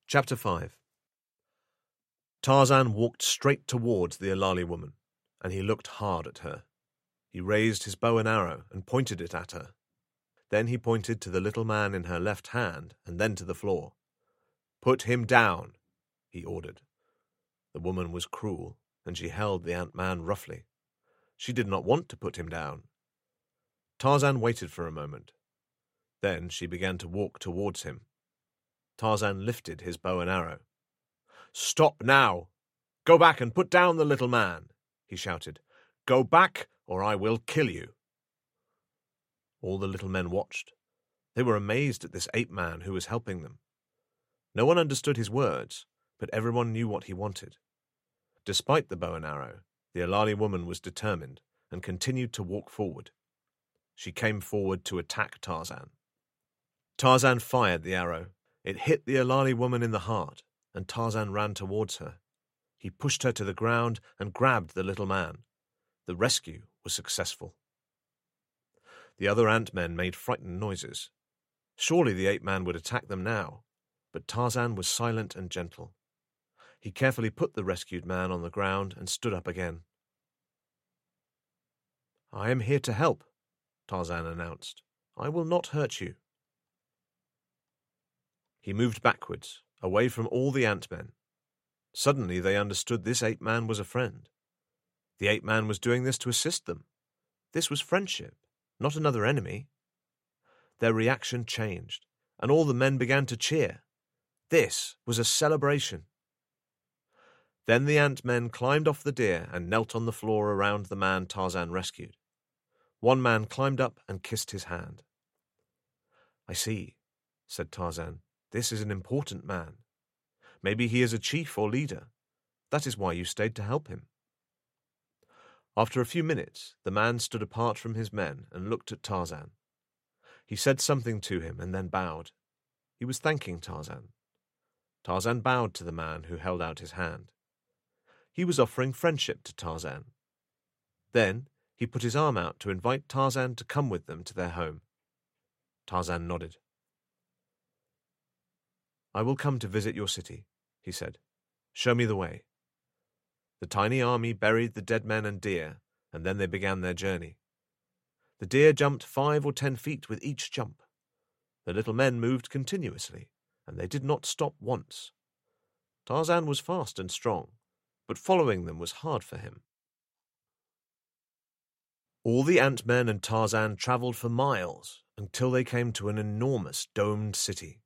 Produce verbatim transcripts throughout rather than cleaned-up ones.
Chapter five. Tarzan walked straight towards the Alali woman, and he looked hard at her. He raised his bow and arrow and pointed it at her. Then he pointed to the little man in her left hand and then to the floor. "Put him down," he ordered. The woman was cruel, and she held the ant-man roughly. She did not want to put him down. Tarzan waited for a moment. Then she began to walk towards him. Tarzan lifted his bow and arrow. "Stop now! Go back and put down the little man!" he shouted. "Go back, or I will kill you!" All the little men watched. They were amazed at this ape-man who was helping them. No one understood his words, but everyone knew what he wanted. Despite the bow and arrow, the Alali woman was determined and continued to walk forward. She came forward to attack Tarzan. Tarzan fired the arrow. It hit the Alali woman in the heart, and Tarzan ran towards her. He pushed her to the ground and grabbed the little man. The rescue was successful. The other ant-men made frightened noises. Surely the ape-man would attack them now, but Tarzan was silent and gentle. He carefully put the rescued man on the ground and stood up again. "I am here to help," Tarzan announced. "I will not hurt you." He moved backwards, away from all the ant-men. Suddenly they understood this ape-man was a friend. The ape-man was doing this to assist them. This was friendship, not another enemy. Their reaction changed, and all the men began to cheer. This was a celebration. Then the ant-men climbed off the deer and knelt on the floor around the man Tarzan rescued. One man climbed up and kissed his hand. "I see," said Tarzan. "This is an important man. Maybe he is a chief or leader. That is why you stayed to help him." After a few minutes, the man stood apart from his men and looked at Tarzan. He said something to him and then bowed. He was thanking Tarzan. Tarzan bowed to the man who held out his hand. He was offering friendship to Tarzan. Then he put his arm out to invite Tarzan to come with them to their home. Tarzan nodded. "I will come to visit your city," he said. "Show me the way." The tiny army buried the dead men and deer, and then they began their journey. The deer jumped five or ten feet with each jump. The little men moved continuously, and they did not stop once. Tarzan was fast and strong, but following them was hard for him. All the ant-men and Tarzan traveled for miles until they came to an enormous domed city.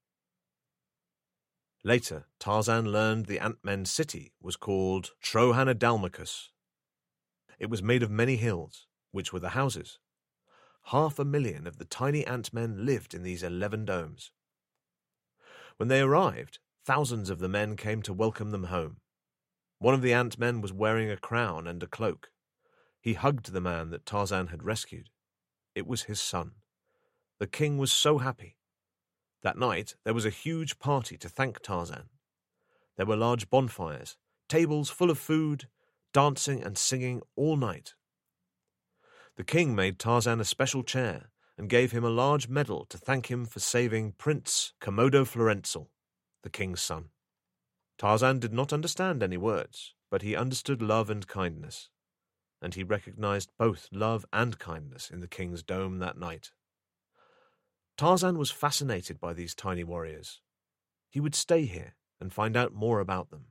Later, Tarzan learned the ant-men's city was called Trohanadalmacus. It was made of many hills, which were the houses. Half a million of the tiny ant-men lived in these eleven domes. When they arrived, thousands of the men came to welcome them home. One of the ant-men was wearing a crown and a cloak. He hugged the man that Tarzan had rescued. It was his son. The king was so happy. That night, there was a huge party to thank Tarzan. There were large bonfires, tables full of food, dancing and singing all night. The king made Tarzan a special chair and gave him a large medal to thank him for saving Prince Komodo Florenzel, the king's son. Tarzan did not understand any words, but he understood love and kindness, and he recognized both love and kindness in the king's dome that night. Tarzan was fascinated by these tiny warriors. He would stay here and find out more about them.